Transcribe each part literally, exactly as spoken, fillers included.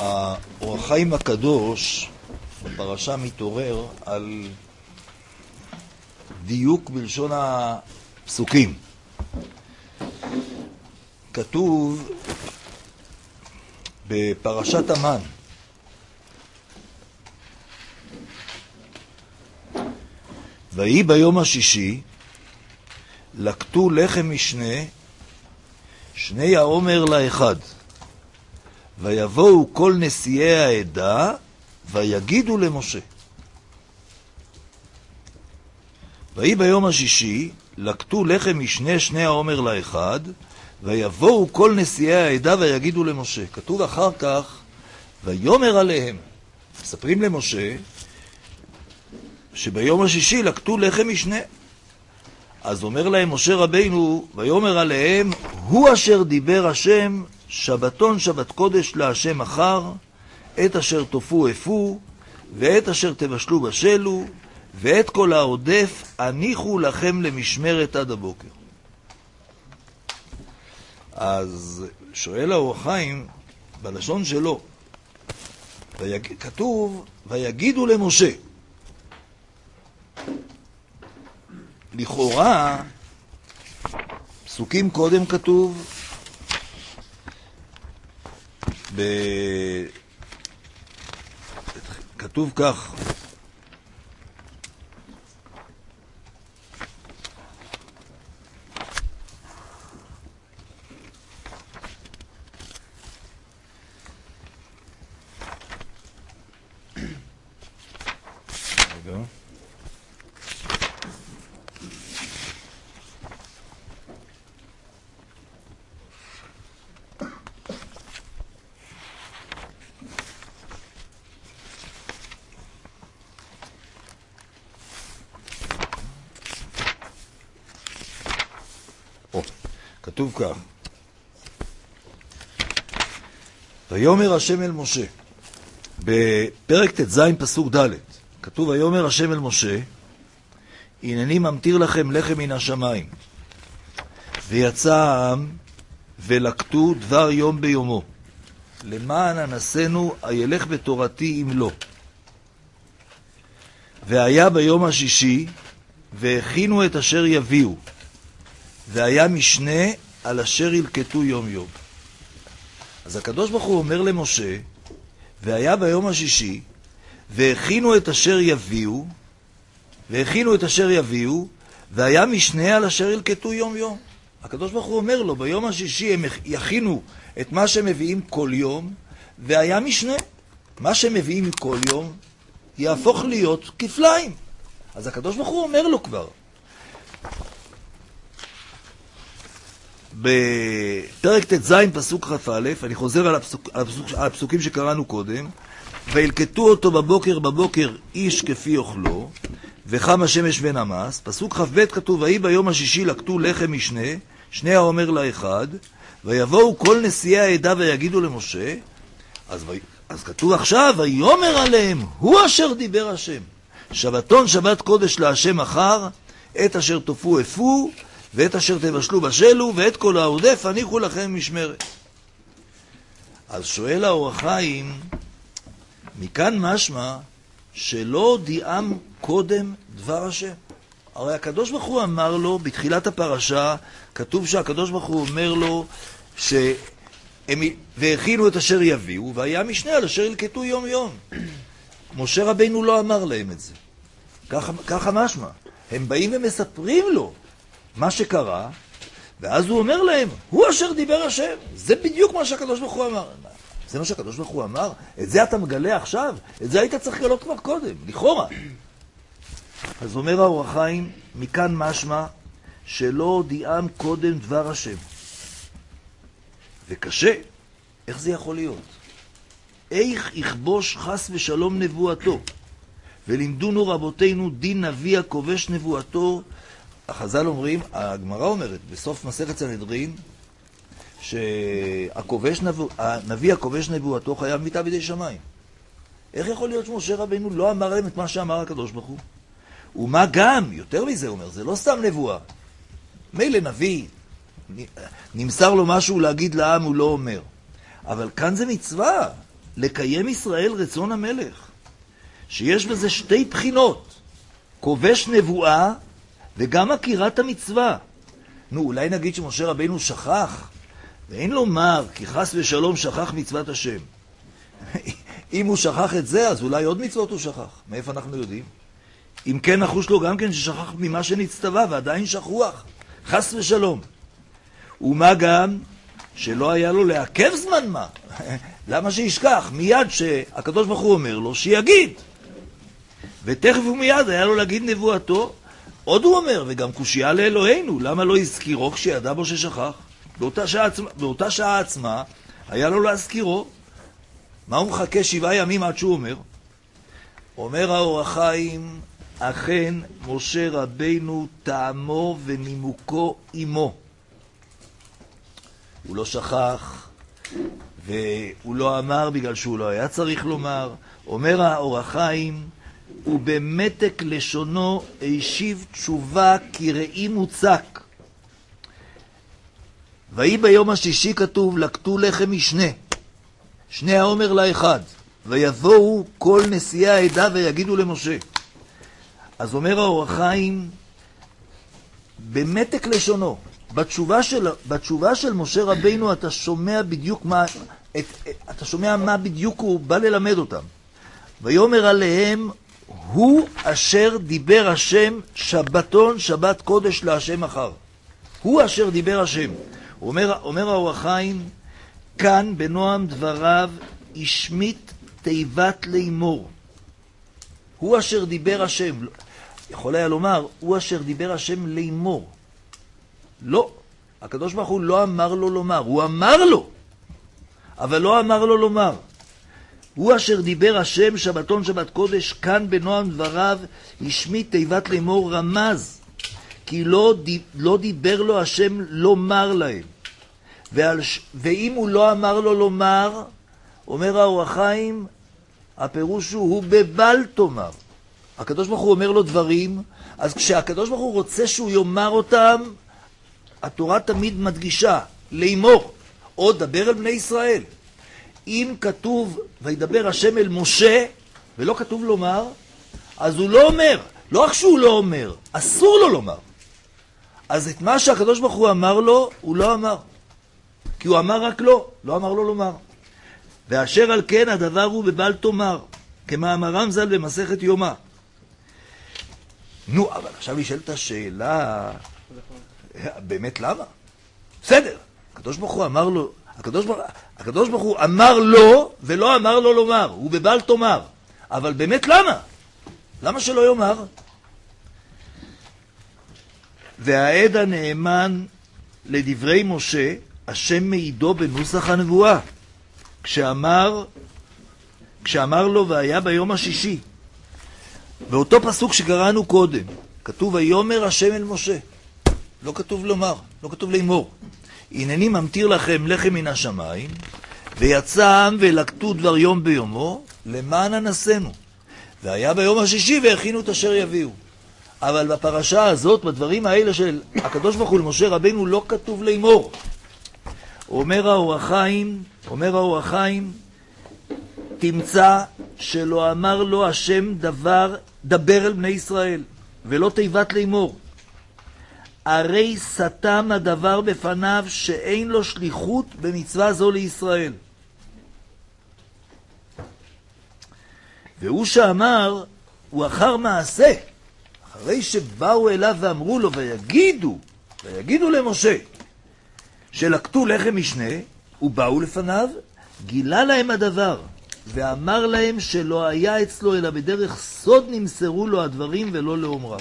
האור החיים הקדוש בפרשה מתעורר על דיוק בלשון הפסוקים. כתוב בפרשת המן, ויהי ביום השישי לקטו לחם משנה שני העומר לאחד, ויבואו כל נשיאי העדה ויגידו למשה. ויהי ביום השישי לקטו לחם משנה שני העומר לאחד, ויבואו כל נשיאי העדה ויגידו למשה. כתוב אחר כך ויאמר עליהם. מספרים למשה שביום השישי לקטו לחם משנה. אז אומר להם משה רבינו, ויאמר עליהם, הוא אשר דיבר השם, שבתון שבת קודש להשם מחר, את אשר תופו אפו, ואת אשר תבשלו בשלו, ואת כל העודף הניחו לכם למשמרת עד הבוקר. אז שואל האור החיים בלשון שלו, ויג... כתוב, ויגידו למשה. לכאורה, פסוקים קודם כתוב, ב... כתוב כך, רגע. כתוב כך, ויאמר השם אל משה, בפרק ט"ז פסוק ד' כתוב, ויאמר השם אל משה, הנני ממטיר לכם לחם מן השמיים. ויצא העם ולקטו דבר יום ביומו, למען אנסנו הילך בתורתי אם לא. והיה ביום השישי והכינו את אשר יביאו, והיה משנה על אשר ילקטו יום יום. אז הקדוש ברוך הוא אומר למשה, והיה ביום השישי, והכינו את אשר יביאו, והכינו את אשר יביאו, והיה משנה על אשר ילקטו יום יום. הקדוש ברוך הוא אומר לו, ביום השישי הם יכינו את מה שמביאים כל יום, והיה משנה. מה שמביאים כל יום יהפוך להיות כפליים. אז הקדוש ברוך הוא אומר לו כבר, בפרק ט"ז פסוק כ"א, אני חוזר על, הפסוק, על, הפסוק, על הפסוקים שקראנו קודם, וילקטו אותו בבוקר בבוקר איש כפי אוכלו, וחם השמש ונמס. פסוק כ"ב כתוב, ויהי ביום השישי לקטו לחם משנה, שני העומר לאחד, ויבואו כל נשיאי העדה ויגידו למשה. אז, ו... אז כתוב עכשיו, ויאמר עליהם, הוא אשר דיבר השם, שבתון שבת קודש להשם מחר, את אשר תופו אפו, ואת אשר תבשלו בשלו, ואת כל העודף הניחו לכם משמרת. אז שואל האור החיים, מכאן משמע שלא הודיעם קודם דבר השם. הרי הקדוש ברוך הוא אמר לו, בתחילת הפרשה, כתוב שהקדוש ברוך הוא אומר לו, שהם, והכינו את אשר יביאו, והיה משנה על אשר ילקטו יום יום. משה רבינו לא אמר להם את זה. ככה, ככה משמע. הם באים ומספרים לו מה שקרה, ואז הוא אומר להם, הוא אשר דיבר השם. זה בדיוק מה שהקדוש ברוך הוא אמר. זה מה שהקדוש ברוך הוא אמר? את זה אתה מגלה עכשיו? את זה היית צריך לגלות כבר קודם, לכאורה. אז אומר האור החיים, מכאן משמע שלא הודיעם קודם דבר השם. וקשה, איך זה יכול להיות? איך יכבוש חס ושלום נבואתו? ולימדונו רבותינו דין נביא הכובש נבואתו. החז"ל אומרים, הגמרא אומרת בסוף מסכת סנהדרין, שהכובש נבוא, הנביא הכובש נבואתו חייב מיתה בידי שמיים. איך יכול להיות שמשה רבינו לא אמר להם את מה שאמר הקדוש ברוך הוא? ומה גם, יותר מזה אומר, זה לא סתם נבואה. מילא נביא, נמסר לו משהו להגיד לעם, הוא לא אומר. אבל כאן זה מצווה. לקיים ישראל רצון המלך, שיש בזה שתי בחינות, כובש נבואה וגם הכירת המצווה. נו, אולי נגיד שמשה רבינו שכח, ואין לומר כי חס ושלום שכח מצוות השם. אם הוא שכח את זה, אז אולי עוד מצוות הוא שכח. מאיפה אנחנו יודעים? אם כן נחוש לו גם כן ששכח ממה שנצטווה ועדיין שכוח, חס ושלום. ומה גם שלא היה לו לעכב זמן מה. למה שישכח? מיד שהקדוש ברוך הוא אומר לו שיגיד. ותכף ומיד היה לו להגיד נבואתו. עוד הוא אומר, וגם קושיה לאלוהינו, למה לא הזכירו כשידע בו ששכח? באותה שעה, באותה שעה עצמה היה לו להזכירו. מה הוא מחכה שבעה ימים עד שהוא אומר? אומר האור החיים, אכן משה רבינו טעמו ונימוקו עמו. הוא לא שכח, והוא לא אמר בגלל שהוא לא היה צריך לומר. אומר האור החיים, ובמתק לשונו הישיב תשובה כי ראי מוצק. ויהי ביום השישי כתוב, לקטו לחם משנה, שני האומר לאחד, ויבואו כל נשיאי העדה ויגידו למשה. אז אומר האור החיים, במתק לשונו, בתשובה של, בתשובה של משה רבינו אתה שומע בדיוק מה, את, אתה שומע מה בדיוק הוא בא ללמד אותם. ויאמר עליהם, הוא אשר דיבר השם שבתון שבת קודש להשם אחר. הוא אשר דיבר השם. אומר, אומר האור החיים, כאן בנועם דבריו השמיט תיבת לימור. הוא אשר דיבר השם. יכול היה לומר, הוא אשר דיבר השם לימור. לא, הקדוש ברוך הוא לא אמר לו לומר, הוא אמר לו, אבל לא אמר לו לומר. הוא אשר דיבר השם שבתון שבת קודש, כאן בנועם דבריו השמיט תיבת לימור רמז, כי לא, לא דיבר לו השם לומר להם. ועל, ואם הוא לא אמר לו לומר, אומר האור החיים, הפירוש הוא, הוא בבל תאמר. הקדוש ברוך הוא אומר לו דברים, אז כשהקדוש ברוך הוא רוצה שהוא יאמר אותם, התורה תמיד מדגישה, לימור, או דבר אל בני ישראל. אם כתוב, וידבר השם אל משה, ולא כתוב לומר, אז הוא לא אומר, לא רק שהוא לא אומר, אסור לו לומר. אז את מה שהקדוש ברוך הוא אמר לו, הוא לא אמר. כי הוא אמר רק לא, לא אמר לו לומר. ואשר על כן הדבר הוא בבל תאמר, כמאמרם ז"ל במסכת יומא. נו, אבל עכשיו נשאלת השאלה, באמת למה? בסדר, הקדוש ברוך הוא אמר לו, הקדוש ברוך, הקדוש ברוך הוא אמר לו ולא אמר לו לומר, הוא בבל תאמר. אבל באמת למה? למה שלא יאמר? והעד הנאמן לדברי משה, השם מעידו בנוסח הנבואה, כשאמר, כשאמר לו והיה ביום השישי. באותו פסוק שקראנו קודם, כתוב ויאמר השם אל משה. לא כתוב לומר, לא כתוב לאמור. הנני ממתיר לכם לחם מן השמיים, ויצא העם ולקטו דבר יום ביומו, למען אנסנו. והיה ביום השישי והכינו את אשר יביאו. אבל בפרשה הזאת, בדברים האלה של הקדוש ברוך הוא למשה רבינו, לא כתוב לאמור. אומר האור החיים, אומר האור החיים, תמצא שלא אמר לו השם דבר, דבר אל בני ישראל, ולא תיבת לאמור. הרי סתם הדבר בפניו שאין לו שליחות במצווה זו לישראל. והוא שאמר, הוא אחר מעשה, אחרי שבאו אליו ואמרו לו ויגידו, ויגידו למשה, שלקטו לחם משנה, ובאו לפניו, גילה להם הדבר, ואמר להם שלא היה אצלו אלא בדרך סוד נמסרו לו הדברים ולא לאומרם.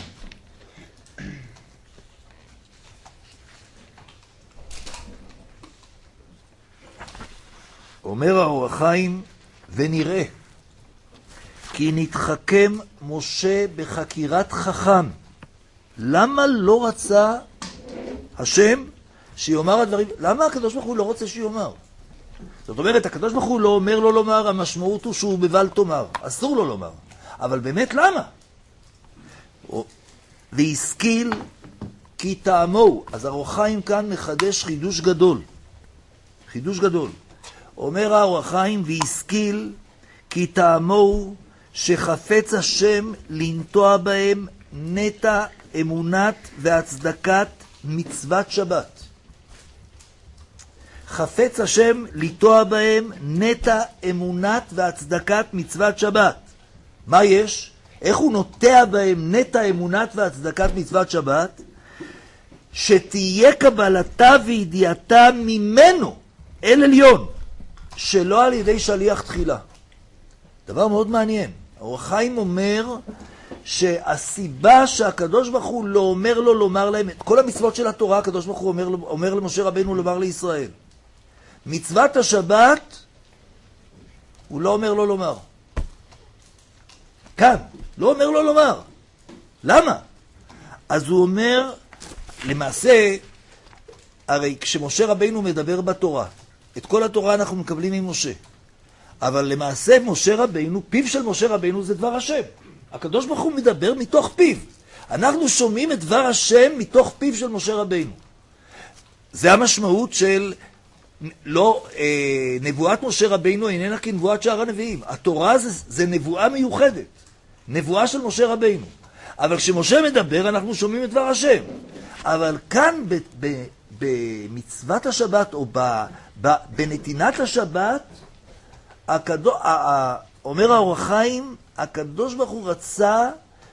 אומר האור החיים, ונראה כי נתחכם משה בחקירת חכם. למה לא רצה השם שיאמר הדברים? למה הקדוש ברוך הוא לא רוצה שיאמר? זאת אומרת, הקדוש ברוך הוא לא אומר לו לומר, המשמעות הוא שהוא בבל תאמר, אסור לו לומר. אבל באמת למה? והשכיל כי טעמו. אז האור החיים כאן מחדש חידוש גדול. חידוש גדול. אומר האור החיים, והשכיל כי טעמו שחפץ השם לנטוע בהם נטע אמונת והצדקת מצוות שבת. חפץ השם לנטוע בהם נטע אמונת והצדקת מצוות שבת. מה יש? איך הוא נוטע בהם נטע אמונת והצדקת מצוות שבת? שתהיה קבלתה וידיעתה ממנו אל עליון, שלא על ידי שליח תחילה. דבר מאוד מעניין. האור החיים אומר שהסיבה שהקדוש ברוך הוא לא אומר לו לומר להם, את כל המצוות של התורה הקדוש ברוך הוא אומר, אומר למשה רבנו לומר לישראל. מצוות השבת הוא לא אומר לו לומר. כאן, לא אומר לו לומר. למה? אז הוא אומר, למעשה, הרי כשמשה רבנו מדבר בתורה, את כל התורה אנחנו מקבלים ממשה. אבל למעשה משה רבנו, פיו של משה רבנו זה דבר השם. הקדוש ברוך הוא מדבר מתוך פיו. אנחנו שומעים את דבר השם מתוך פיו של משה רבנו. זה המשמעות של לא, אה, נבואת משה רבנו איננה כנבואת שאר הנביאים. התורה זה, זה נבואה מיוחדת. נבואה של משה רבנו. אבל כשמשה מדבר אנחנו שומעים את דבר השם. אבל כאן ב, ב, במצוות השבת או ב, ב, בנתינת השבת, הקדוש, אומר האור החיים, הקדוש ברוך הוא רצה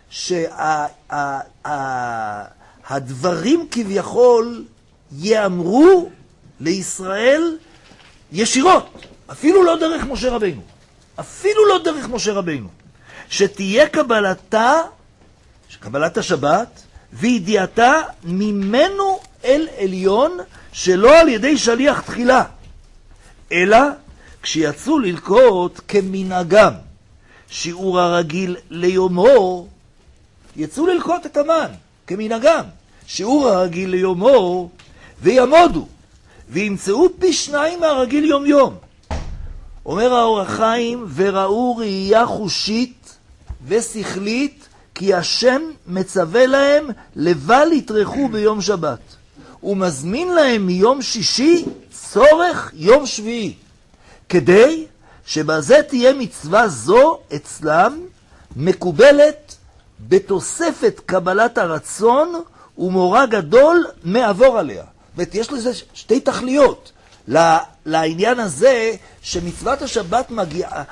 שהדברים כביכול יאמרו לישראל ישירות, אפילו לא דרך משה רבנו, אפילו לא דרך משה רבנו, שתהיה קבלתה, קבלת השבת, וידיעתה ממנו אל עליון, שלא על ידי שליח תחילה, אלא כשיצאו ללקוט כמנהגם, שיעור הרגיל ליומו, יצאו ללקוט את המן כמנהגם, שיעור הרגיל ליומו, וימודו, וימצאו פי שניים מהרגיל יום יום. אומר האור החיים, וראו ראייה חושית ושכלית, כי השם מצווה להם לבל יטרחו ביום שבת, ומזמין להם מיום שישי צורך יום שביעי, כדי שבזה תהיה מצווה זו אצלם מקובלת בתוספת קבלת הרצון ומורא גדול מעבור עליה. ויש לזה שתי תכליות. לעניין הזה שמצוות השבת מגיעה,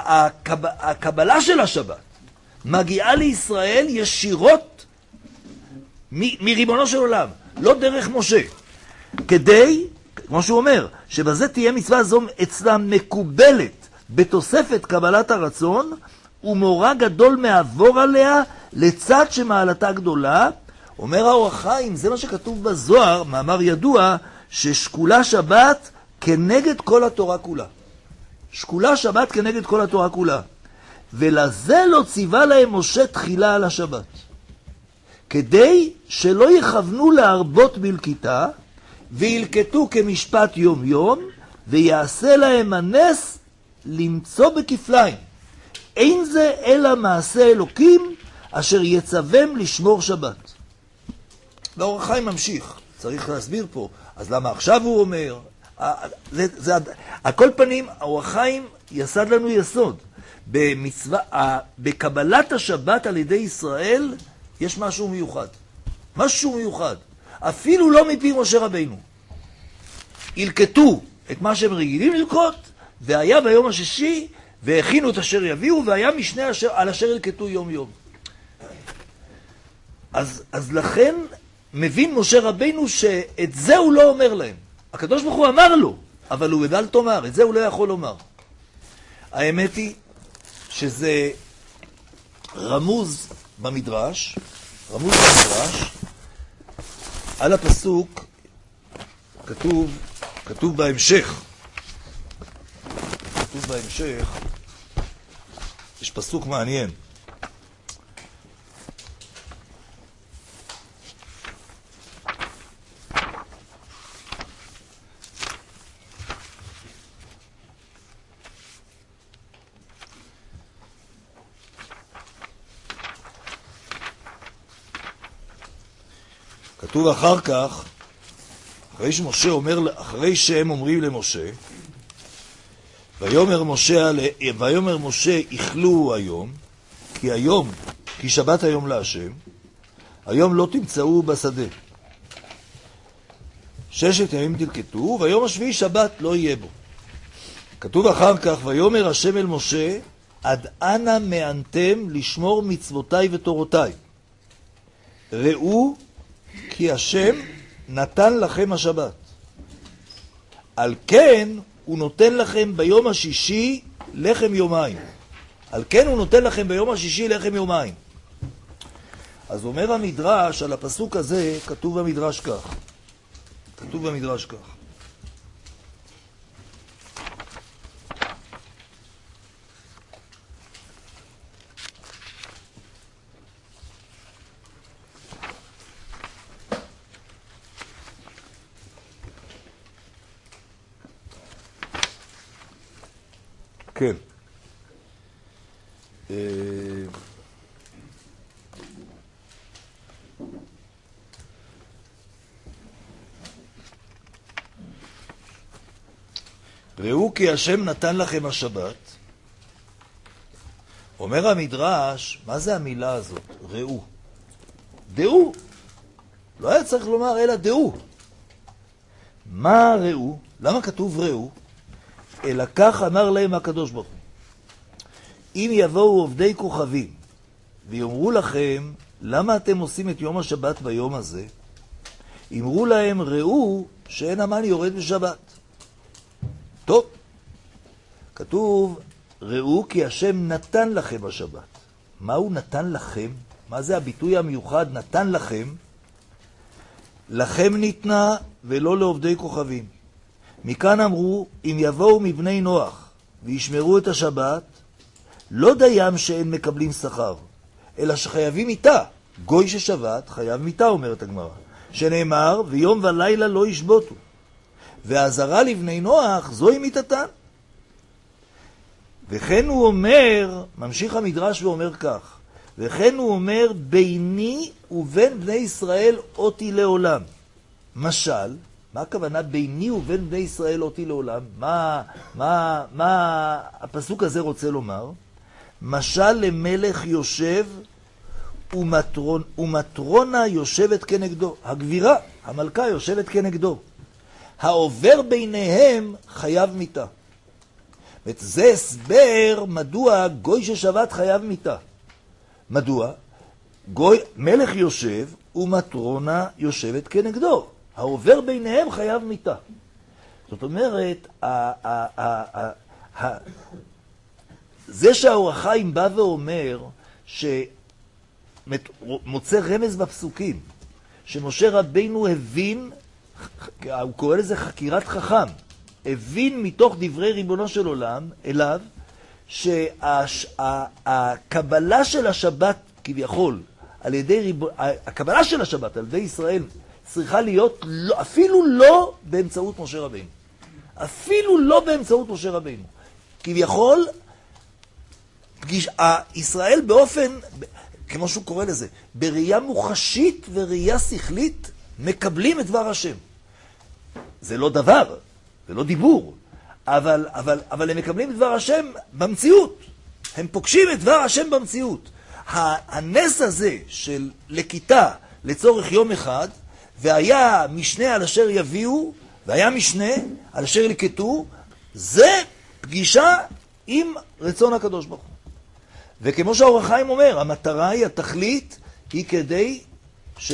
הקבלה של השבת מגיעה לישראל ישירות מריבונו של עולם, לא דרך משה. כדי, כמו שהוא אומר, שבזה תהיה מצווה זו אצלם מקובלת בתוספת קבלת הרצון ומורא גדול מעבור עליה לצד שמעלתה גדולה. אומר האור החיים, זה מה שכתוב בזוהר, מאמר ידוע, ששקולה שבת כנגד כל התורה כולה. שקולה שבת כנגד כל התורה כולה. ולזה לא ציווה להם משה תחילה על השבת, כדי שלא יכוונו להרבות בלקיטה, וילקטו כמשפט יום יום, ויעשה להם הנס למצוא בכפליים. אין זה אלא מעשה אלוקים, אשר יצווים לשמור שבת. והאור החיים ממשיך, צריך להסביר פה, אז למה עכשיו הוא אומר? זה, זה, על כל פנים, האור החיים יסד לנו יסוד. במצווה, בקבלת השבת על ידי ישראל, יש משהו מיוחד. משהו מיוחד. אפילו לא מפי משה רבינו. ילקטו את מה שהם רגילים ללקוט, והיה ביום השישי, והכינו את אשר יביאו, והיה משנה אשר, על אשר ילקטו יום יום. אז, אז לכן מבין משה רבינו שאת זה הוא לא אומר להם. הקדוש ברוך הוא אמר לו, אבל הוא בדל תאמר, את זה הוא לא יכול לומר. האמת היא שזה רמוז במדרש, רמוז במדרש, על הפסוק כתוב, כתוב בהמשך, כתוב בהמשך, יש פסוק מעניין. כתוב אחר כך, אחרי שמשה אומר, אחרי שהם אומרים למשה, ויאמר משה, ויאמר משה, איכלו היום, כי היום, כי שבת היום להשם, היום לא תמצאו בשדה. ששת ימים תלקטו, ויום השביעי שבת לא יהיה בו. כתוב אחר כך, ויאמר השם אל משה, עד אנה מענתם לשמור מצוותיי ותורותיי. ראו כי השם נתן לכם השבת. על כן הוא נותן לכם ביום השישי לחם יומיים. על כן הוא נותן לכם ביום השישי לחם יומיים. אז אומר המדרש, על הפסוק הזה, כתוב במדרש כך. כתוב במדרש כך. כן. ראו כי השם נתן לכם השבת. אומר המדרש, מה זה המילה הזאת? ראו. דעו. לא היה צריך לומר אלא דעו. מה ראו? למה כתוב ראו? אלא כך אמר להם הקדוש ברוך הוא. אם יבואו עובדי כוכבים ויאמרו לכם, למה אתם עושים את יום השבת ביום הזה? אמרו להם, ראו שאין המן יורד בשבת. טוב, כתוב, ראו כי השם נתן לכם השבת. מה הוא נתן לכם? מה זה הביטוי המיוחד נתן לכם? לכם ניתנה ולא לעובדי כוכבים. מכאן אמרו, אם יבואו מבני נוח וישמרו את השבת, לא דיים שאין מקבלים שכר, אלא שחייבים מיתה. גוי ששבת חייב מיתה, אומרת הגמרא. שנאמר, ויום ולילה לא ישבותו. והעזרה לבני נוח זוהי מיתתן. וכן הוא אומר, ממשיך המדרש ואומר כך, וכן הוא אומר, ביני ובין בני ישראל אותי לעולם. משל, מה הכוונה ביני ובין בני ישראל אותי לעולם? מה, מה, מה הפסוק הזה רוצה לומר? משל למלך יושב ומטרון, ומטרונה יושבת כנגדו. הגבירה, המלכה יושבת כנגדו. העובר ביניהם חייב מיתה. וזה הסבר מדוע גוי ששבת חייב מיתה. מדוע? גוי, מלך יושב ומטרונה יושבת כנגדו. העובר ביניהם חייב מיתה. זאת אומרת, ה- ה- ה- ה- ה- זה שהאור החיים בא ואומר שמוצא רמז בפסוקים, שמשה רבינו הבין, הוא קורא לזה חקירת חכם, הבין מתוך דברי ריבונו של עולם אליו, שהקבלה של השבת כביכול, על ידי ריבון, הקבלה של השבת על ידי ישראל צריכה להיות לא, אפילו לא באמצעות משה רבינו. אפילו לא באמצעות משה רבינו. כביכול, פגיש, ישראל באופן, כמו שהוא קורא לזה, בראייה מוחשית וראייה שכלית, מקבלים את דבר השם. זה לא דבר, זה לא דיבור, אבל, אבל, אבל הם מקבלים את דבר השם במציאות. הם פוגשים את דבר השם במציאות. הנס הזה של לקיטה לצורך יום אחד, והיה משנה על אשר יביאו, והיה משנה על אשר לקטו, זה פגישה עם רצון הקדוש ברוך הוא. וכמו שהאור החיים אומר, המטרה היא, התכלית, היא כדי ש...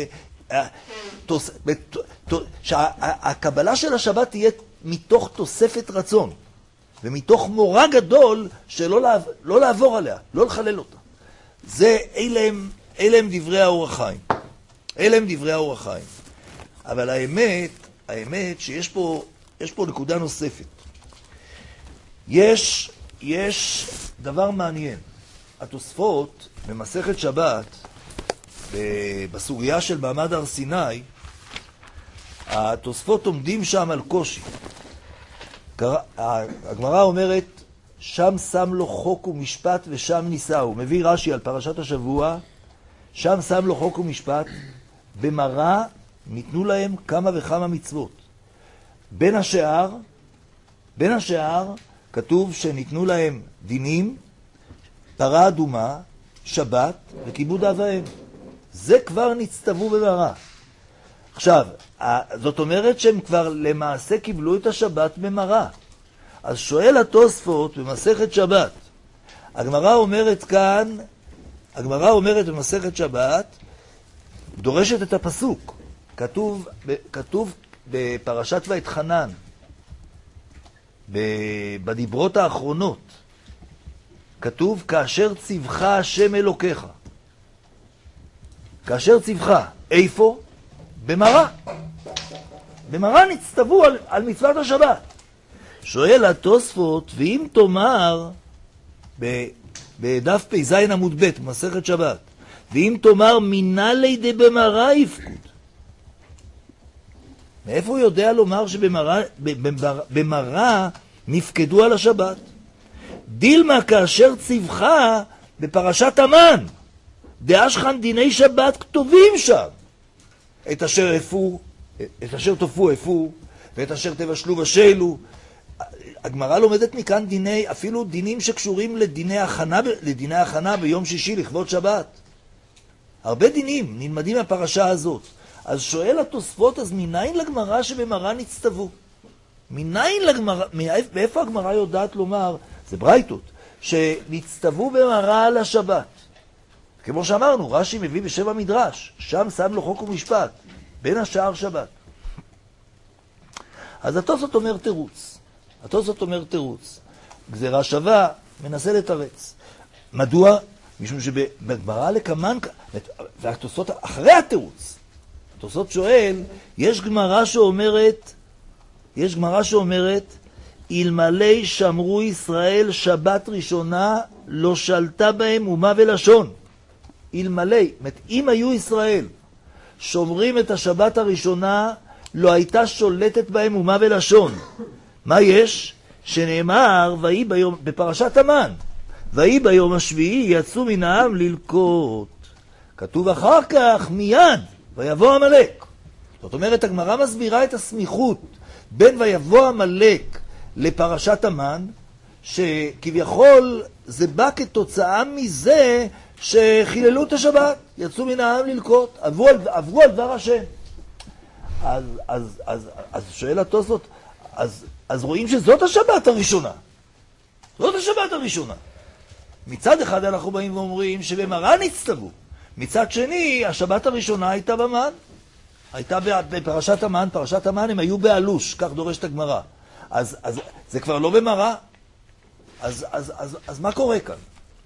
שהקבלה של השבת תהיה מתוך תוספת רצון, ומתוך מורא גדול שלא לעבור, לא לעבור עליה, לא לחלל אותה. זה, אלה הם, אלה הם דברי האור החיים. אלה הם דברי האור החיים. אבל האמת, האמת שיש פה, יש פה נקודה נוספת. יש, יש דבר מעניין. התוספות במסכת שבת, בסוגיה של מעמד הר סיני, התוספות עומדים שם על קושי. הגמרא אומרת, שם שם לו חוק ומשפט ושם ניסהו. מביא רש"י על פרשת השבוע, שם שם לו חוק ומשפט, במראה ניתנו להם כמה וכמה מצוות. בין השאר, בין השאר, כתוב שניתנו להם דינים, פרה אדומה, שבת וכיבוד אב ואם. זה כבר נצטוו במראה. עכשיו, זאת אומרת שהם כבר למעשה קיבלו את השבת במראה. אז שואל התוספות במסכת שבת, הגמרא אומרת כאן, הגמרא אומרת במסכת שבת, דורשת את הפסוק. כתוב, כתוב בפרשת ואתחנן, בדיברות האחרונות, כתוב, כאשר צבך השם אלוקיך. כאשר צבך, איפה? במראה. במראה נצטוו על, על מצוות השבת. שואל התוספות, ואם תאמר, בדף פ"ז עמוד ב', במסכת שבת, ואם תאמר מינה לידי במראה יפקוד. מאיפה הוא יודע לומר שבמראה במראה נפקדו על השבת? דילמה כאשר צבך בפרשת המן, דאשכן דיני שבת כתובים שם. את אשר אפו, את אשר תופו אפו, ואת אשר תבשלו בשלו. הגמרא לומדת מכאן דיני, אפילו דינים שקשורים לדיני הכנה, לדיני הכנה ביום שישי לכבוד שבת. הרבה דינים נלמדים מהפרשה הזאת. אז שואל התוספות, אז מניין לגמרא שבמראה נצטוו? מניין לגמרא, מאיפה הגמרא יודעת לומר, זה ברייתות, שנצטוו במראה על השבת? כמו שאמרנו, רש"י מביא בשם המדרש, שם שם לו חוק ומשפט, בין השאר שבת. אז התוספות אומר תירוץ. התוספות אומר תירוץ. גזירה שווה, מנסה לתרץ. מדוע? משום שבגמרא לקמן, והתוספות אחרי התירוץ, התוספות שואל, יש גמרא שאומרת, יש גמרא שאומרת, אלמלא שמרו ישראל שבת ראשונה, לא שלטה בהם אומה ולשון. אלמלא, אם היו ישראל שומרים את השבת הראשונה, לא הייתה שולטת בהם אומה ולשון. מה יש? שנאמר, ויהי ביום, בפרשת המן, ויהי ביום השביעי יצאו מן העם ללקוט. כתוב אחר כך מיד, ויבוא עמלק. זאת אומרת, הגמרא מסבירה את הסמיכות בין ויבוא עמלק לפרשת המן, שכביכול זה בא כתוצאה מזה שחיללו את השבת, יצאו מן העם ללקוט, עברו על, עברו על דבר השם. אז, אז, אז, אז שואל התוספות, אז, אז רואים שזאת השבת הראשונה. זאת השבת הראשונה. מצד אחד אנחנו באים ואומרים שבמראה נצטוו. מצד שני, השבת הראשונה הייתה במן. הייתה בפרשת המן, פרשת המן הם היו באלוש, כך דורשת הגמרא. אז, אז זה כבר לא במראה. אז, אז, אז, אז מה קורה כאן?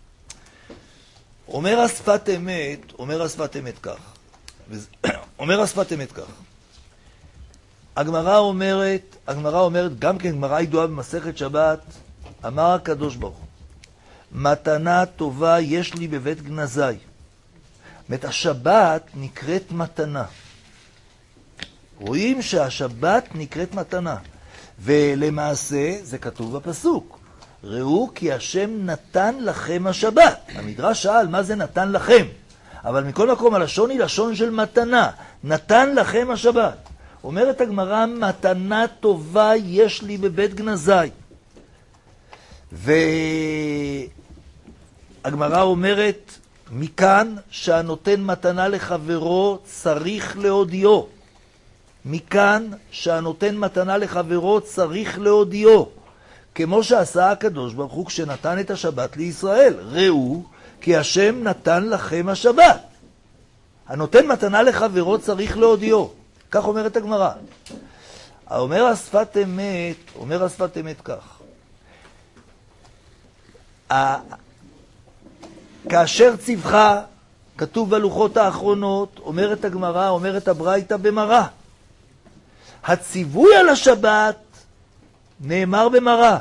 אומר השפת אמת, אומר השפת אמת כך. אומר השפת אמת כך. הגמרא אומרת, הגמרא אומרת, גם כן גמרא ידועה במסכת שבת, אמר הקדוש ברוך הוא, מתנה טובה יש לי בבית גנזי. זאת השבת נקראת מתנה. רואים שהשבת נקראת מתנה. ולמעשה זה כתוב בפסוק. ראו כי השם נתן לכם השבת. המדרש שאל מה זה נתן לכם. אבל מכל מקום הלשון היא לשון של מתנה. נתן לכם השבת. אומרת הגמרא, מתנה טובה יש לי בבית גנזי. והגמרא אומרת, מכאן שהנותן מתנה לחברו צריך להודיעו. מכאן שהנותן מתנה לחברו צריך להודיעו. כמו שעשה הקדוש ברוך הוא כשנתן את השבת לישראל. ראו כי השם נתן לכם השבת. הנותן מתנה לחברו צריך להודיעו. כך אומרת הגמרא. אומר השפת אמת, אומר השפת אמת כך. כאשר צבך, כתוב בלוחות האחרונות, אומרת הגמרא, אומרת הברייתא במראה. הציווי על השבת נאמר במראה.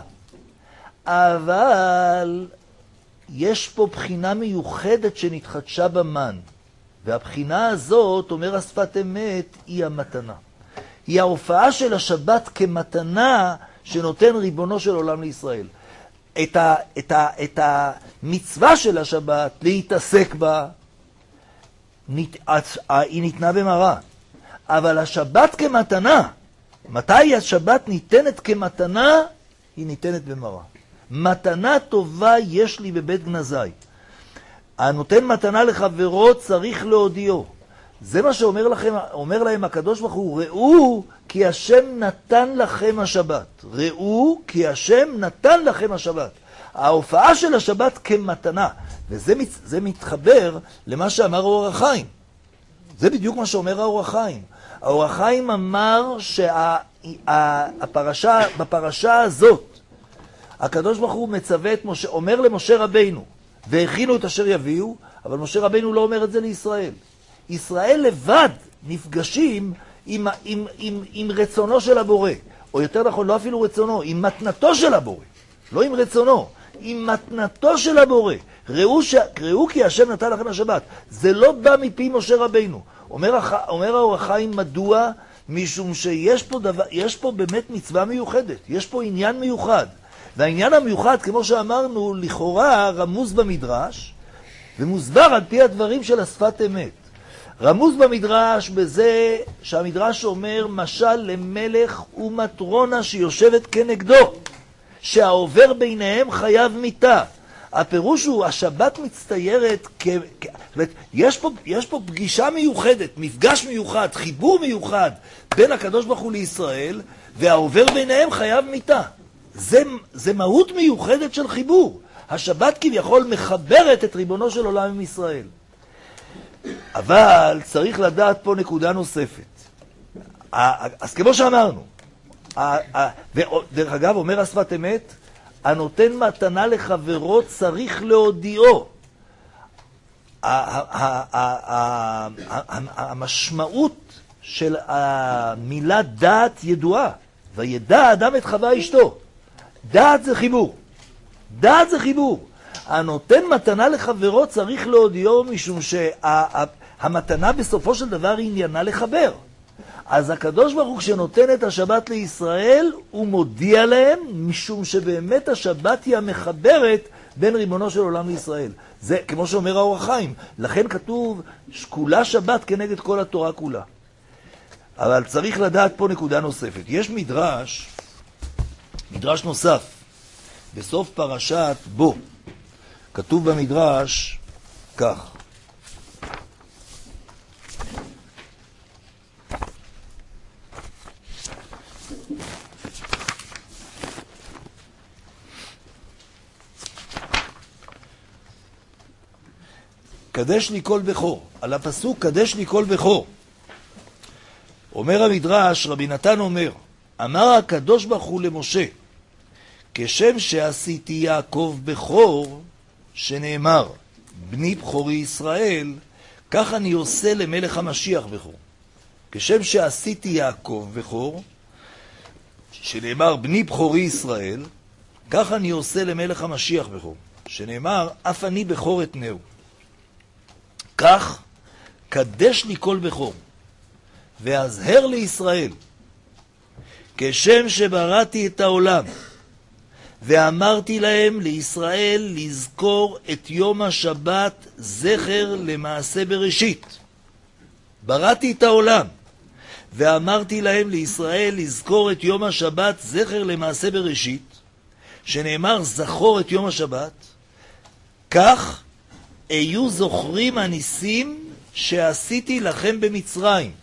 אבל יש פה בחינה מיוחדת שנתחדשה במן. והבחינה הזאת, אומר השפת אמת, היא המתנה. היא ההופעה של השבת כמתנה שנותן ריבונו של עולם לישראל. את, ה, את, ה, את המצווה של השבת להתעסק בה, נת, היא ניתנה במראה. אבל השבת כמתנה, מתי השבת ניתנת כמתנה? היא ניתנת במראה. מתנה טובה יש לי בבית גנזי. הנותן מתנה לחברו צריך להודיעו. זה מה שאומר לכם, אומר להם הקדוש ברוך הוא, ראו כי השם נתן לכם השבת. ראו כי השם נתן לכם השבת. ההופעה של השבת כמתנה, וזה זה מתחבר למה שאמר האור החיים. זה בדיוק מה שאומר האור החיים. האור החיים אמר שהפרשה, בפרשה הזאת, הקדוש ברוך הוא מצווה את משה, אומר למשה רבינו, והכינו את אשר יביאו, אבל משה רבינו לא אומר את זה לישראל. ישראל לבד נפגשים עם, עם, עם, עם רצונו של הבורא, או יותר נכון, לא אפילו רצונו, עם מתנתו של הבורא, לא עם רצונו, עם מתנתו של הבורא. ראו, ש... ראו כי השם נתן לכם השבת. זה לא בא מפי משה רבינו. אומר, הח... אומר האור החיים מדוע? משום שיש פה, דבר... יש פה באמת מצווה מיוחדת, יש פה עניין מיוחד. והעניין המיוחד, כמו שאמרנו, לכאורה רמוז במדרש, ומוסבר על פי הדברים של השפת אמת. רמוז במדרש בזה שהמדרש אומר משל למלך ומטרונה שיושבת כנגדו, שהעובר ביניהם חייב מיתה. הפירוש הוא, השבת מצטיירת כ... כ... יש פה, יש פה פגישה מיוחדת, מפגש מיוחד, חיבור מיוחד בין הקדוש ברוך הוא לישראל, והעובר ביניהם חייב מיתה. זה, זה מהות מיוחדת של חיבור. השבת כביכול מחברת את ריבונו של עולם עם ישראל. אבל צריך לדעת פה נקודה נוספת. אז כמו שאמרנו, ודרך אגב, אומר השפת אמת, הנותן מתנה לחברו צריך להודיעו. המשמעות של המילה דעת ידועה, וידע אדם את חווה אשתו. דעת זה חיבור. דעת זה חיבור. הנותן מתנה לחברו צריך להודיעו, משום שהמתנה בסופו של דבר עניינה לחבר. אז הקדוש ברוך הוא כשנותן את השבת לישראל, הוא מודיע להם, משום שבאמת השבת היא המחברת בין ריבונו של עולם לישראל. זה כמו שאומר האור החיים. לכן כתוב שקולה שבת כנגד כל התורה כולה. אבל צריך לדעת פה נקודה נוספת. יש מדרש, מדרש נוסף, בסוף פרשת בו. כתוב במדרש כך. קדש לי כל בכור. על הפסוק קדש לי כל בכור. אומר המדרש, רבי נתן אומר, אמר הקדוש ברוך הוא למשה, כשם שעשיתי יעקב בכור, שנאמר, בני בכורי ישראל, כך אני עושה למלך המשיח בכור. כשם שעשיתי יעקב בכור, שנאמר, בני בכורי ישראל, כך אני עושה למלך המשיח בכור. שנאמר, אף אני בכור אתנהו. כך, קדש לי כל בכור, והזהר לישראל, כשם שבראתי את העולם, ואמרתי להם לישראל לזכור את יום השבת זכר למעשה בראשית. בראתי את העולם, ואמרתי להם לישראל לזכור את יום השבת זכר למעשה בראשית, שנאמר זכור את יום השבת, כך היו זוכרים הניסים שעשיתי לכם במצרים,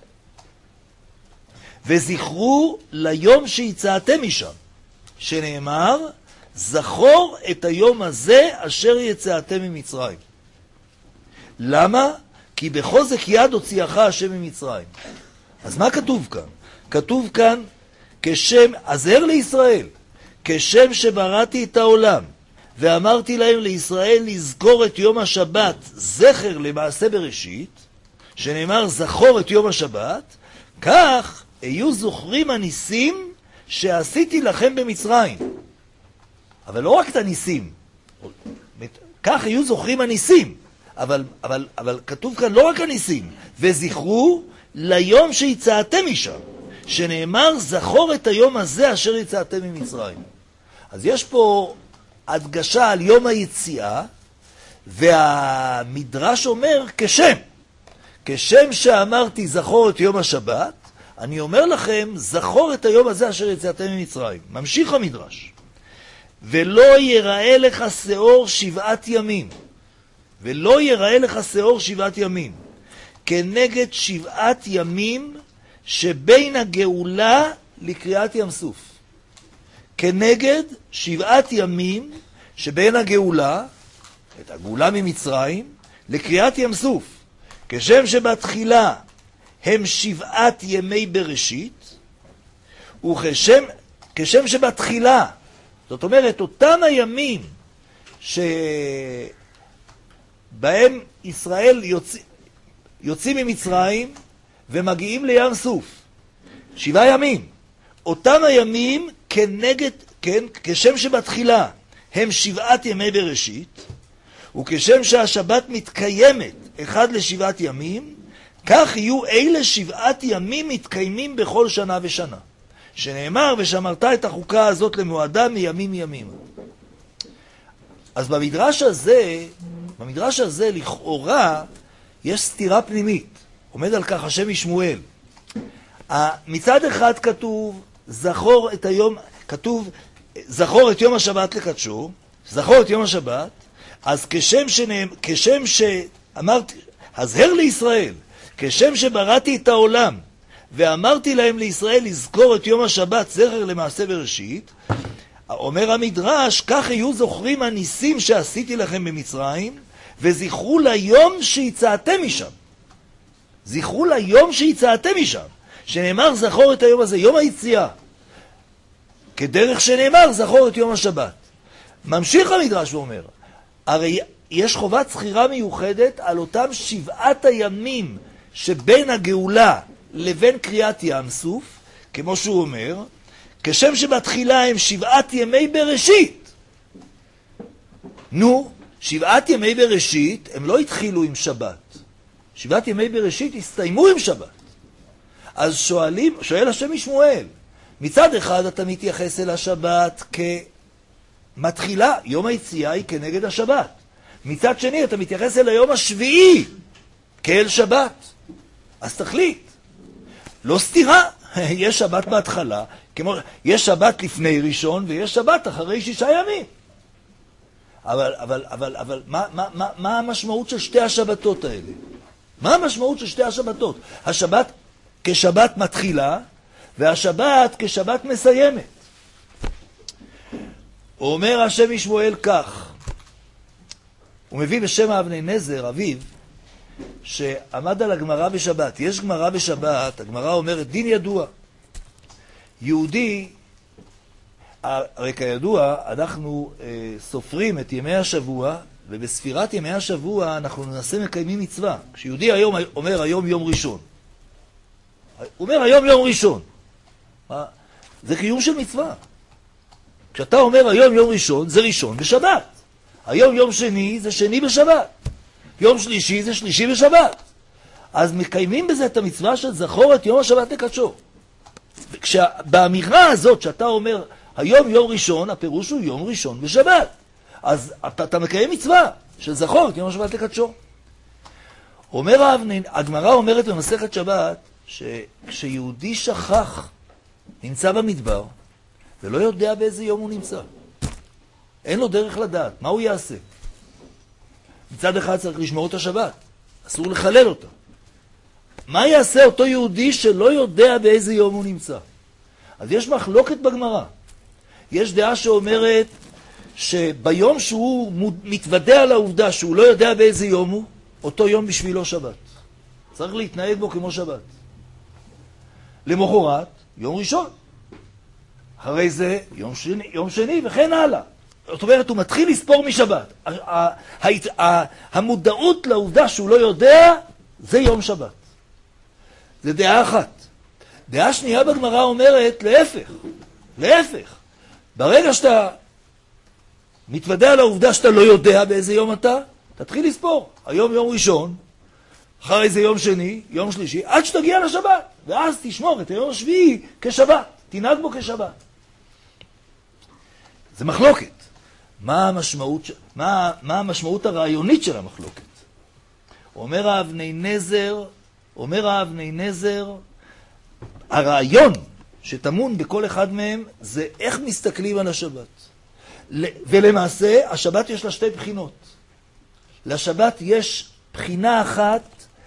וזכרו ליום שיצאתם משם, שנאמר, זכור את היום הזה אשר יצאתם ממצרים. למה? כי בחוזק יד הוציאך השם ממצרים. אז מה כתוב כאן? כתוב כאן, כשם, הזהר לישראל, כשם שבראתי את העולם, ואמרתי להם לישראל לזכור את יום השבת, זכר למעשה בראשית, שנאמר, זכור את יום השבת, כך היו זוכרים הניסים שעשיתי לכם במצרים. אבל לא רק את הניסים, כך היו זוכרים הניסים, אבל, אבל, אבל כתוב כאן לא רק הניסים, וזכרו ליום שיצאתם משם, שנאמר זכור את היום הזה אשר יצאתם ממצרים. אז יש פה הדגשה על יום היציאה, והמדרש אומר כשם, כשם שאמרתי זכור את יום השבת, אני אומר לכם, זכור את היום הזה אשר יצאתם ממצרים. ממשיך המדרש. ולא ייראה לך שעור שבעת ימים. ולא ייראה לך שעור שבעת ימים. כנגד שבעת ימים שבין הגאולה לקריאת ים סוף. כנגד שבעת ימים שבין הגאולה, את הגאולה ממצרים, לקריאת ים סוף. כשם שבתחילה הם שבעת ימי בראשית, וכשם כשם שבתחילה, זאת אומרת, אותם הימים שבהם ישראל יוצא, יוצאים ממצרים ומגיעים לים סוף, שבעה ימים, אותם הימים כנגד, כן, כשם שבתחילה הם שבעת ימי בראשית, וכשם שהשבת מתקיימת אחד לשבעת ימים, כך יהיו אלה שבעת ימים מתקיימים בכל שנה ושנה. שנאמר, ושמרת את החוקה הזאת למועדה מימים ימים. אז במדרש הזה, במדרש הזה לכאורה יש סתירה פנימית. עומד על כך השם משמואל. מצד אחד כתוב, זכור את היום, כתוב, זכור את יום השבת לקדשו, זכור את יום השבת, אז כשם, שנאמ, כשם שאמרתי, הזהר לישראל, כשם שבראתי את העולם, ואמרתי להם לישראל לזכור את יום השבת, זכר למעשה בראשית, אומר המדרש, כך יהיו זוכרים הניסים שעשיתי לכם במצרים, וזכרו ליום שיצאתם משם. זכרו ליום שיצאתם משם. שנאמר זכור את היום הזה, יום היציאה. כדרך שנאמר זכור את יום השבת. ממשיך המדרש ואומר, הרי יש חובת זכירה מיוחדת על אותם שבעת הימים שבין הגאולה לבין קריאת ים סוף, כמו שהוא אומר, כשם שבתחילה הם שבעת ימי בראשית. נו, שבעת ימי בראשית הם לא התחילו עם שבת. שבעת ימי בראשית הסתיימו עם שבת. אז שואלים, שואל השם משמואל, מצד אחד אתה מתייחס אל השבת כמתחילה, יום היציאה היא כנגד השבת. מצד שני אתה מתייחס אל היום השביעי כאל שבת. אז תחליט. לא סתירה, יש שבת בהתחלה, כמו, יש שבת לפני ראשון ויש שבת אחרי שישה ימים. אבל, אבל, אבל, אבל, מה, מה, מה, מה המשמעות של שתי השבתות האלה? מה המשמעות של שתי השבתות? השבת כשבת מתחילה, והשבת כשבת מסיימת. הוא אומר השם משמואל כך, הוא מביא בשם אבני נזר, אביו, שעמד על הגמרא בשבת. יש גמרא בשבת, הגמרא אומרת, דין ידוע. יהודי, הרי כידוע, אנחנו אה, סופרים את ימי השבוע, ובספירת ימי השבוע אנחנו ננסה מקיימים מצווה. כשיהודי היום אומר היום יום ראשון, הוא אומר היום יום ראשון. מה? זה קיום של מצווה. כשאתה אומר היום יום ראשון, זה ראשון בשבת. היום יום שני, זה שני בשבת. יום שלישי, זה שלישי בשבת. אז מקיימים בזה את המצווה של זכור את יום השבת לקדשו. באמירה הזאת שאתה אומר היום יום ראשון, הפירוש הוא יום ראשון בשבת. אז אתה, אתה מקיים מצווה של זכור את יום השבת לקדשו. אומר האבנין, הגמרא אומרת במסכת שבת, שכשיהודי שכח, נמצא במדבר, ולא יודע באיזה יום הוא נמצא. אין לו דרך לדעת. מה הוא יעשה? מצד אחד צריך לשמור את השבת. אסור לחלל אותה. מה יעשה אותו יהודי שלא יודע באיזה יום הוא נמצא? אז יש מחלוקת בגמרא. יש דעה שאומרת שביום שהוא מתוודע על העובדה שהוא לא יודע באיזה יום הוא, אותו יום בשבילו שבת. צריך להתנהג בו כמו שבת. למחרת, יום ראשון. אחרי זה, יום שני, יום שני וכן הלאה. זאת אומרת, הוא מתחיל לספור משבת. המודעות לעובדה שהוא לא יודע, זה יום שבת. זה דעה אחת. דעה שנייה בגמרא אומרת, להפך. להפך. ברגע שאתה מתוודע לעובדה שאתה לא יודע באיזה יום אתה, תתחיל לספור. היום יום ראשון, אחרי זה יום שני, יום שלישי, עד שתגיע לשבת. ואז תשמור את היום השביעי כשבת. תנהג בו כשבת. זה מחלוקת. מה המשמעות, מה, מה המשמעות הרעיונית של המחלוקת? אומר האבני נזר, אומר האבני נזר, הרעיון שטמון בכל אחד מהם זה איך מסתכלים על השבת. ולמעשה, השבת יש לה שתי בחינות. לשבת יש בחינה אחת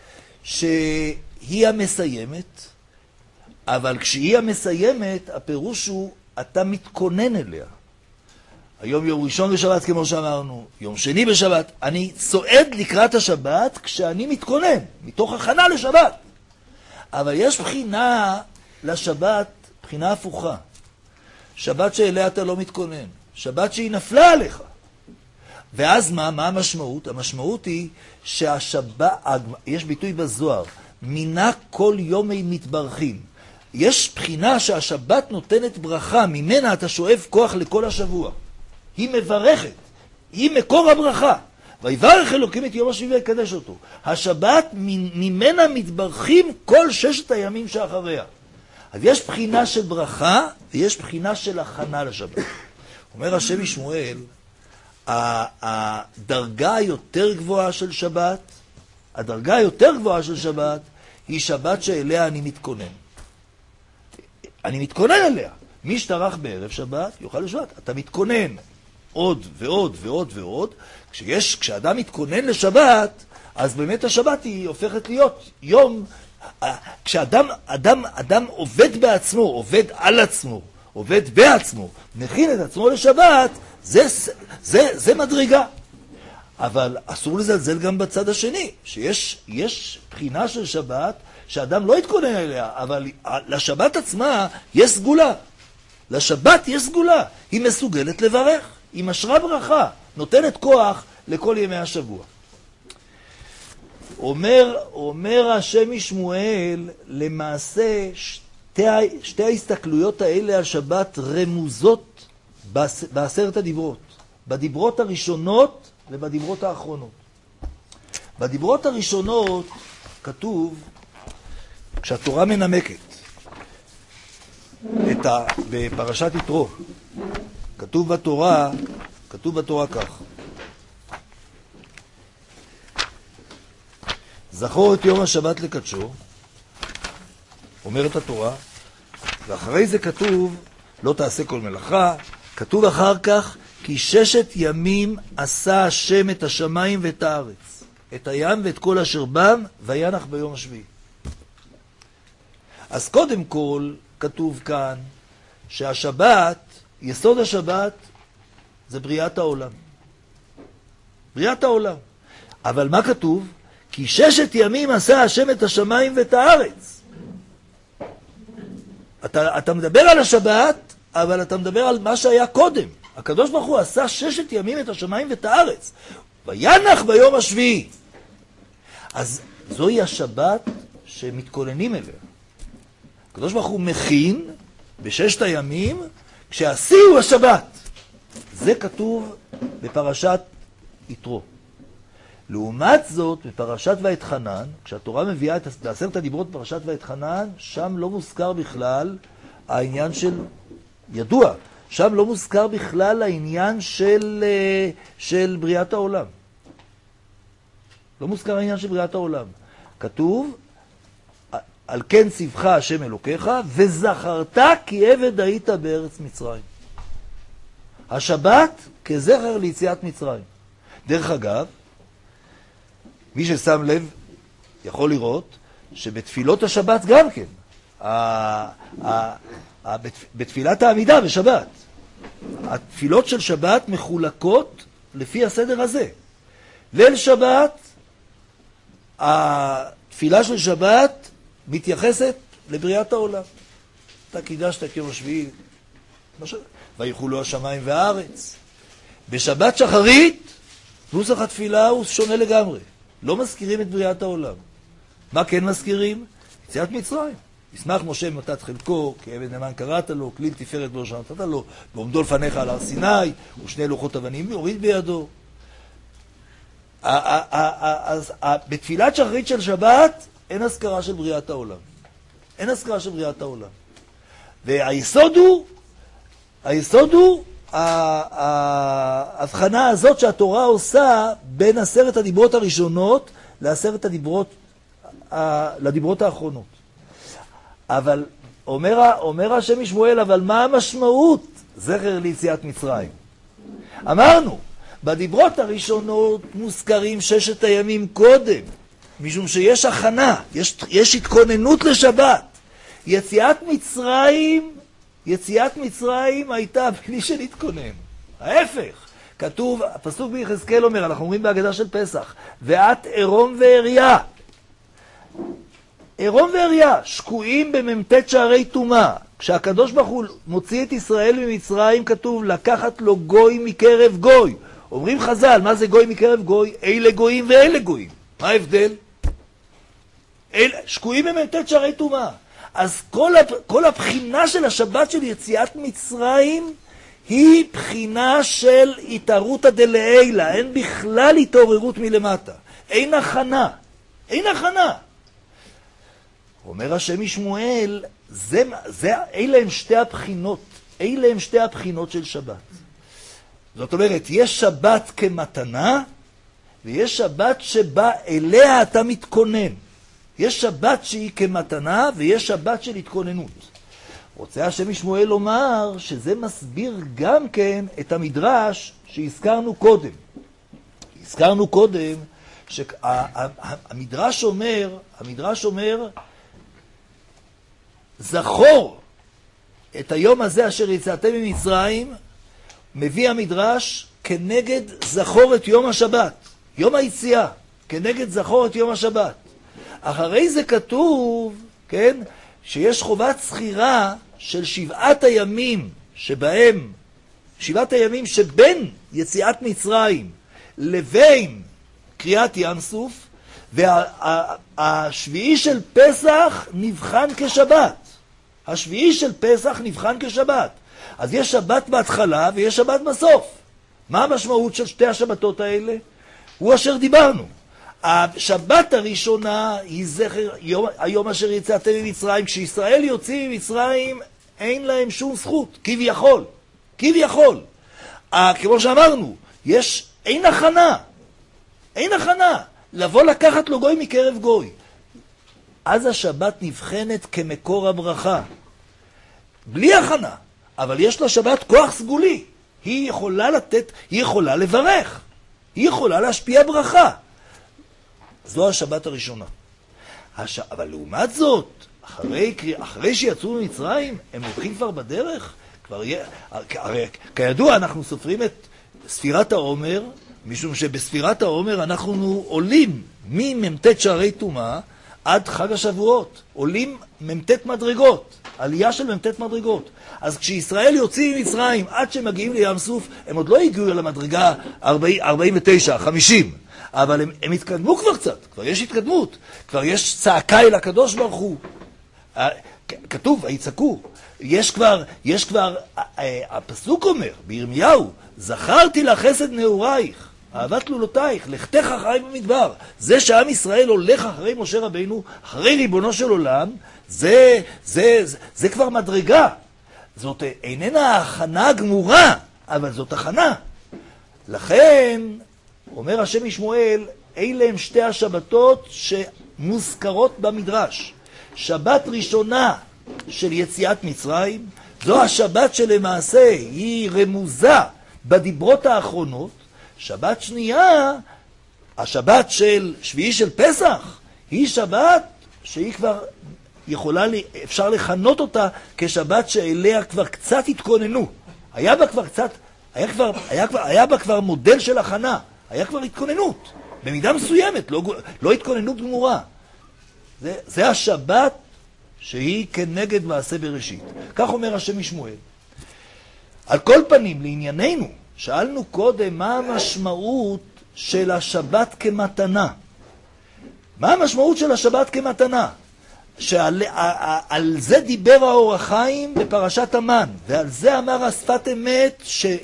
שהיא המסיימת, אבל כשהיא המסיימת, הפירוש הוא, אתה מתכונן אליה. היום יום ראשון בשבת, כמו שאמרנו, יום שני בשבת, אני צועד לקראת השבת כשאני מתכונן, מתוך הכנה לשבת. אבל יש בחינה לשבת, בחינה הפוכה. שבת שאליה אתה לא מתכונן. שבת שהיא נפלה עליך. ואז מה? מה המשמעות? המשמעות היא שהשבת, יש ביטוי בזוהר, מינה כל יומי מתברכים. יש בחינה שהשבת נותנת ברכה, ממנה אתה שואב כוח לכל השבוע. היא מברכת, היא מקור הברכה. ויברך אלוקים את יום השביעי ויקדש אותו. השבת ממנה מתברכים כל ששת הימים שאחריה. אז יש בחינה של ברכה ויש בחינה של הכנה לשבת. אומר השם משמואל, הדרגה היותר גבוהה של שבת, הדרגה היותר גבוהה של שבת, היא שבת שאליה אני מתכונן. אני מתכונן אליה. מי שטרח בערב שבת יוכל לשבת. אתה מתכונן עוד ועוד ועוד ועוד. כשיש, כשאדם מתכונן לשבת, אז באמת השבת היא הופכת להיות יום. כשאדם אדם, אדם עובד בעצמו, עובד על עצמו, עובד בעצמו, מכין את עצמו לשבת, זה, זה, זה מדרגה. אבל אסור לזלזל גם בצד השני, שיש יש בחינה של שבת שאדם לא יתכונן אליה, אבל לשבת עצמה יש סגולה. לשבת יש סגולה. היא מסוגלת לברך, היא משרה ברכה, נותנת כוח לכל ימי השבוע. אומר, אומר השם משמואל, למעשה שתי, שתי ההסתכלויות האלה על שבת רמוזות בעשרת הדיברות. בדיברות הראשונות ובדיברות האחרונות. בדיברות הראשונות כתוב, כשהתורה מנמקת את ה, בפרשת יתרו, כתוב בתורה, כתוב בתורה כך: זכור את יום השבת לקדשו, אומרת התורה, ואחרי זה כתוב, לא תעשה כל מלאכה, כתוב אחר כך, כי ששת ימים עשה השם את השמיים ואת הארץ, את הים ואת כל אשר בם, וינח ביום השביעי. אז קודם כל, כתוב כאן, שהשבת, יסוד השבת, זה בריאת העולם. בריאת העולם. אבל מה כתוב? כי ששת ימים עשה השם את השמיים ואת הארץ. אתה, אתה מדבר על השבת, אבל אתה מדבר על מה שהיה קודם. הקדוש ברוך הוא עשה ששת ימים את השמיים ואת הארץ. וינח ביום השביעי. אז זוהי השבת שמתכוננים אליה. הקדוש ברוך הוא מכין בששת הימים, כשהשיא הוא השבת. זה כתוב בפרשת יתרו. לעומת זאת, בפרשת ואתחנן, כשהתורה מביאה את עשרת הדיברות בפרשת ואתחנן, שם לא מוזכר בכלל העניין של, ידוע, שם לא מוזכר בכלל העניין של, של בריאת העולם. לא מוזכר העניין של בריאת העולם. כתוב, על כן ציווך השם אלוקיך, וזכרת כי עבד היית בארץ מצרים. השבת כזכר ליציאת מצרים. דרך אגב, מי ששם לב יכול לראות שבתפילות השבת גם כן, בתפילת העמידה בשבת, התפילות של שבת מחולקות לפי הסדר הזה. ליל שבת, התפילה של שבת מתייחסת לבריאת העולם. אתה קידשת את יום השביעי, ויחולו השמיים והארץ. בשבת שחרית, נוסח התפילה הוא שונה לגמרי. לא מזכירים את בריאת העולם. מה כן מזכירים? יציאת מצרים. ישמח משה במתת חלקו, כי עבד נאמן קראת לו, כליל תפארת בראשו נתת לו, ועומדו לפניך על הר סיני, ושני לוחות אבנים והוריד בידו. אז בתפילת שחרית של שבת אין הזכרה של בריאת העולם. אין הזכרה של בריאת העולם. והיסוד הוא, היסוד הוא ההבחנה הזאת שהתורה עושה בין עשרת הדיברות הראשונות לעשרת הדיברות, לדיברות האחרונות. אבל אומר, אומר השם משמואל, אבל מה המשמעות? זכר ליציאת מצרים. אמרנו, בדיברות הראשונות מוזכרים ששת הימים קודם, משום שיש הכנה, יש, יש התכוננות לשבת. יציאת מצרים, יציאת מצרים הייתה בלי שנתכונן. ההפך, כתוב, הפסוק ביחזקאל אומר, אנחנו אומרים בהגדה של פסח, ואת עירום ועריה. עירום ועריה, שקועים בממתת שערי טומאה. כשהקדוש ברוך הוא מוציא את ישראל ממצרים, כתוב, לקחת לו גוי מקרב גוי. אומרים חז"ל, מה זה גוי מקרב גוי? אלה גויים ואלה גויים. מה ההבדל? אלה, שקועים בממתת שערי טומאה. אז כל, כל הבחינה של השבת של יציאת מצרים היא בחינה של התערותא דלעילא. אין בכלל התעוררות מלמטה. אין הכנה. אין הכנה. אומר השם משמואל, זה, זה, אלה הם שתי הבחינות. אלה הם שתי הבחינות של שבת. זאת אומרת, יש שבת כמתנה, ויש שבת שבה אליה אתה מתכונן. יש שבת שהיא כמתנה, ויש שבת של התכוננות. רוצה השם משמואל לומר שזה מסביר גם כן את המדרש שהזכרנו קודם. הזכרנו קודם שהמדרש אומר, המדרש אומר, זכור את היום הזה אשר יצאתם ממצרים, מביא המדרש כנגד זכור את יום השבת, יום היציאה, כנגד זכור את יום השבת. אחרי זה כתוב, כן, שיש חובת זכירה של שבעת הימים שבהם, שבעת הימים שבין יציאת מצרים לבין קריאת ים סוף, והשביעי של פסח נבחן כשבת. השביעי של פסח נבחן כשבת. אז יש שבת בהתחלה ויש שבת בסוף. מה המשמעות של שתי השבתות האלה? הוא אשר דיברנו. השבת הראשונה היא זכר יום, היום אשר יצאתם ממצרים. כשישראל יוצאים ממצרים אין להם שום זכות, כביכול. כביכול. כמו שאמרנו, יש, אין הכנה. אין הכנה. לבוא לקחת לו גוי מקרב גוי. אז השבת נבחנת כמקור הברכה. בלי הכנה. אבל יש לשבת כוח סגולי. היא יכולה לתת, היא יכולה לברך. היא יכולה להשפיע ברכה. זו השבת הראשונה. הש... אבל לעומת זאת, אחרי, אחרי שיצאו ממצרים, הם הולכים כבר בדרך. כבר י... הרי, כידוע, אנחנו סופרים את ספירת העומר, משום שבספירת העומר אנחנו עולים מממתת שערי טומאה עד חג השבועות. עולים ממתת מדרגות, עלייה של ממתת מדרגות. אז כשישראל יוצאים ממצרים עד שהם מגיעים לים סוף, הם עוד לא הגיעו למדרגה ארבעים ותשע, חמישים. אבל הם, הם התקדמו כבר קצת, כבר יש התקדמות, כבר יש צעקה אל הקדוש ברוך הוא. כתוב, היצעקו. יש כבר, יש כבר, הפסוק אומר, בירמיהו, זכרתי לך חסד נעורייך, אהבת לולותייך, לכתך אחרי במדבר. זה שעם ישראל הולך אחרי משה רבינו, אחרי ריבונו של עולם, זה, זה, זה, זה כבר מדרגה. זאת איננה הכנה גמורה, אבל זאת הכנה. לכן, אומר השם משמואל, אלה הם שתי השבתות שמוזכרות במדרש. שבת ראשונה של יציאת מצרים, זו השבת שלמעשה היא רמוזה בדיברות האחרונות. שבת שנייה, השבת של שביעי של פסח, היא שבת שהיא כבר יכולה, אפשר לכנות אותה כשבת שאליה כבר קצת התכוננו. היה בה כבר קצת, היה כבר, היה כבר, היה בה כבר מודל של הכנה. היה כבר התכוננות, במידה מסוימת, לא, לא התכוננות גמורה. זה, זה השבת שהיא כנגד מעשה בראשית. כך אומר השם משמואל. על כל פנים, לענייננו, שאלנו קודם מה המשמעות של השבת כמתנה. מה המשמעות של השבת כמתנה? שעל על זה דיבר האור החיים בפרשת המן, ועל זה אמר השפת אמת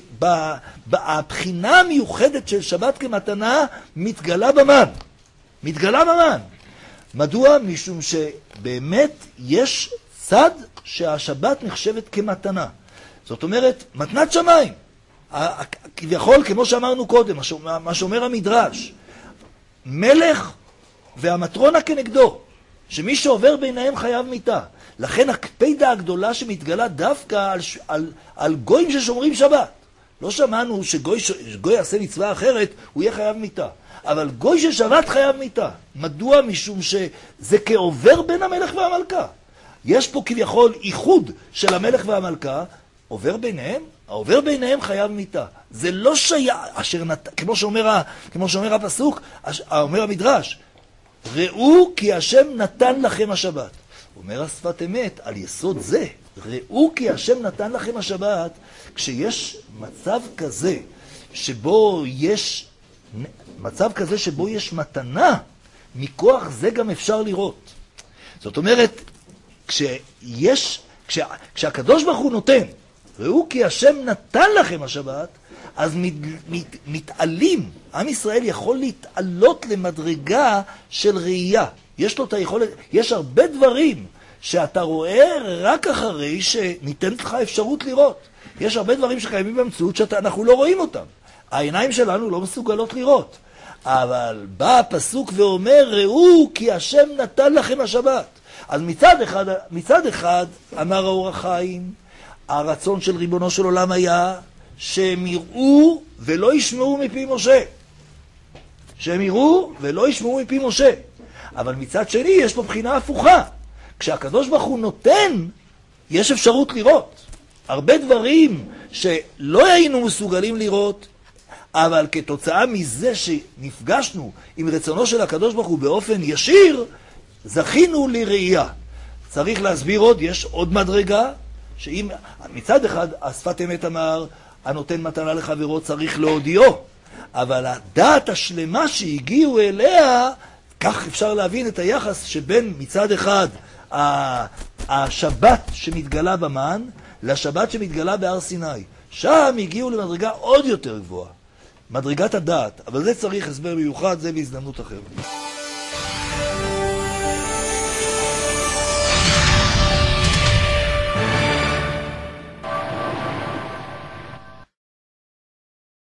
שהבחינה המיוחדת של שבת כמתנה מתגלה במן. מתגלה במן. מדוע? משום שבאמת יש צד שהשבת נחשבת כמתנה. זאת אומרת, מתנת שמיים. כביכול, כמו שאמרנו קודם, מה שאומר המדרש, מלך והמטרונה כנגדו. שמי שעובר ביניהם חייב מיתה. לכן הקפידה הגדולה שמתגלה דווקא על, על, על גויים ששומרים שבת. לא שמענו שגוי שגוי יעשה מצווה אחרת, הוא יהיה חייב מיתה. אבל גוי ששבת חייב מיתה. מדוע? משום שזה כעובר בין המלך והמלכה. יש פה כביכול איחוד של המלך והמלכה, עובר ביניהם, העובר ביניהם חייב מיתה. זה לא שייך, אשר נת... כמו שאומר, ה... כמו שאומר הפסוק, אומר המדרש, ראו כי השם נתן לכם השבת. אומר השפת אמת, על יסוד זה, ראו כי השם נתן לכם השבת, כשיש מצב כזה, שבו יש, מצב כזה שבו יש מתנה, מכוח זה גם אפשר לראות. זאת אומרת, כשיש, כשה, כשהקדוש ברוך הוא נותן, ראו כי השם נתן לכם השבת, אז מת, מת, מתעלים, עם ישראל יכול להתעלות למדרגה של ראייה. יש לו את היכולת, יש הרבה דברים שאתה רואה רק אחרי שניתנת לך אפשרות לראות. יש הרבה דברים שקיימים במציאות שאנחנו לא רואים אותם. העיניים שלנו לא מסוגלות לראות. אבל בא הפסוק ואומר, ראו כי השם נתן לכם השבת. אז מצד אחד, מצד אחד אמר האור החיים, הרצון של ריבונו של עולם היה שהם יראו ולא ישמעו מפי משה. שהם יראו ולא ישמעו מפי משה. אבל מצד שני יש פה בחינה הפוכה. כשהקדוש ברוך הוא נותן, יש אפשרות לראות. הרבה דברים שלא היינו מסוגלים לראות, אבל כתוצאה מזה שנפגשנו עם רצונו של הקדוש ברוך הוא באופן ישיר, זכינו לראייה. צריך להסביר עוד, יש עוד מדרגה, שאם מצד אחד השפת אמת אמר, הנותן מתנה לחברו צריך להודיעו, אבל הדעת השלמה שהגיעו אליה, כך אפשר להבין את היחס שבין מצד אחד השבת שמתגלה במן, לשבת שמתגלה בהר סיני. שם הגיעו למדרגה עוד יותר גבוהה, מדרגת הדעת, אבל זה צריך הסבר מיוחד, זה בהזדמנות אחרת.